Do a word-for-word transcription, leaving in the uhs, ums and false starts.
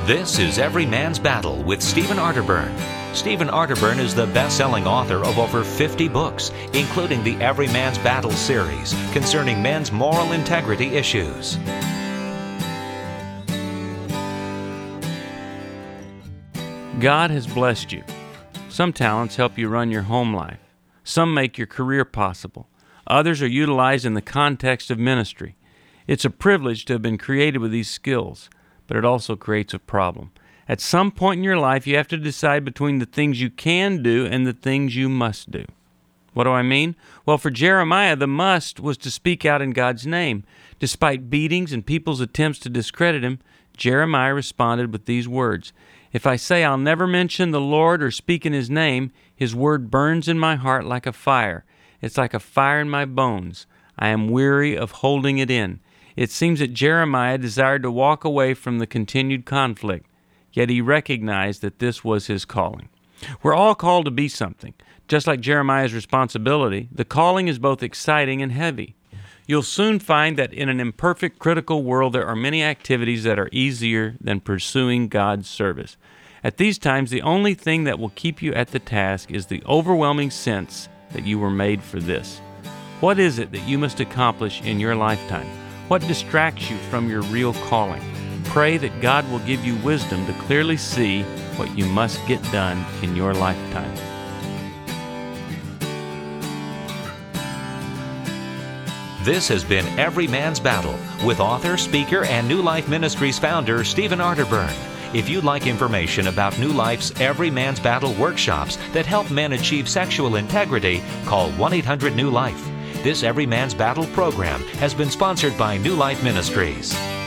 This is Every Man's Battle with Stephen Arterburn. Stephen Arterburn is the best-selling author of over fifty books, including the Every Man's Battle series concerning men's moral integrity issues. God has blessed you. Some talents help you run your home life. Some make your career possible. Others are utilized in the context of ministry. It's a privilege to have been created with these skills, but it also creates a problem. At some point in your life, you have to decide between the things you can do and the things you must do. What do I mean? Well, for Jeremiah, the must was to speak out in God's name. Despite beatings and people's attempts to discredit him, Jeremiah responded with these words, "If I say I'll never mention the Lord or speak in His name, His word burns in my heart like a fire. It's like a fire in my bones. I am weary of holding it in." It seems that Jeremiah desired to walk away from the continued conflict, yet he recognized that this was his calling. We're all called to be something. Just like Jeremiah's responsibility, the calling is both exciting and heavy. You'll soon find that in an imperfect, critical world, there are many activities that are easier than pursuing God's service. At these times, the only thing that will keep you at the task is the overwhelming sense that you were made for this. What is it that you must accomplish in your lifetime? What distracts you from your real calling? Pray that God will give you wisdom to clearly see what you must get done in your lifetime. This has been Every Man's Battle with author, speaker, and New Life Ministries founder Stephen Arterburn. If you'd like information about New Life's Every Man's Battle workshops that help men achieve sexual integrity, call one eight hundred new life. This Every Man's Battle program has been sponsored by New Life Ministries.